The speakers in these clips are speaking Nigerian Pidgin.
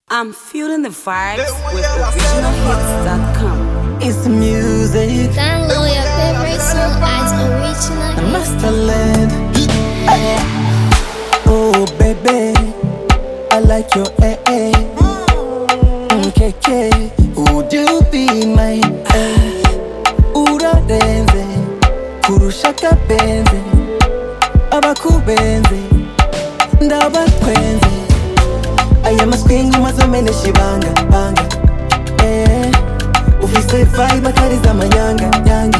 I'm feeling the vibes with originalhits.com. It's the music. Download your favorite song at Original Hits. Masterland. Oh baby, I like your KK. Would you be my urarenze kurusha akabenzi abakubenzi ndabatwenze aya maswingi mazomenesha ibanga banga ufise vibe atariza amanyanga yanga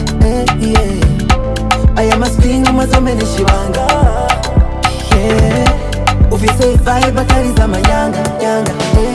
aya maswingi mazomenesha ibanga ufise vibe atariza amanyanga yanga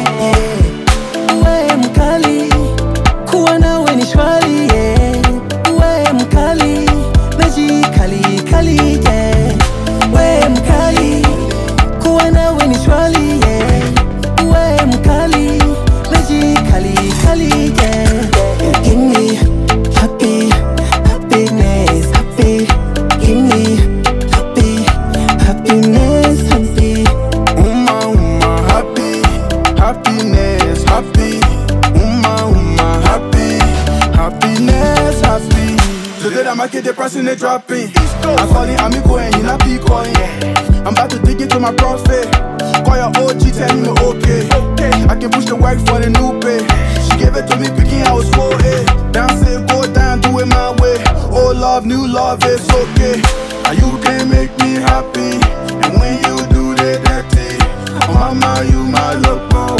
we mkali kuwa nawe ni shwari we mkali meji kali kali we mkali kuwa nawe ni shwari we mkali meji kali kali give me happy happiness happy give me happy happiness happy happy happiness happy happy happiness happy. Today I make it depressing and dropping. I call it amigo and he not be calling. I'm about to dig into my profit. Call your OG, tell me okay. I can push the work for the new pay. She gave it to me picking, I was 4A. Down say go down, do it my way. Old love, new love, it's okay. And you can make me happy. And when you do that dirty, oh mama, you my loco.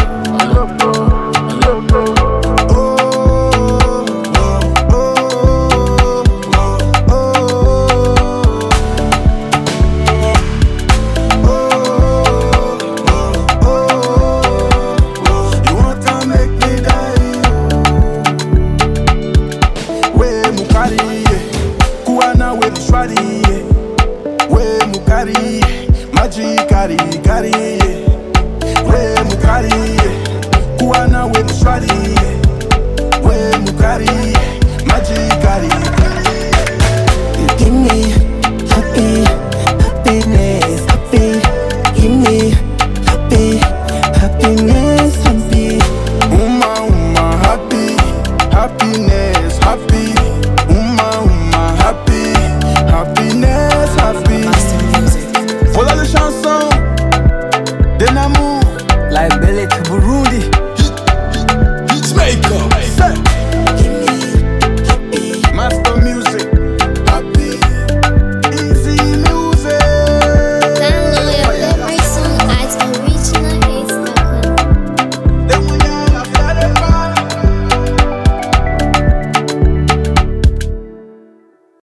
Magicari, cari, we mukari, kuana we mshwari, we mukari, magicari. Give me happy happiness happy give me happy happiness happy happy happiness happy happy happiness happy. Voilà les chansons de l'amour. Like Belé to Burundi.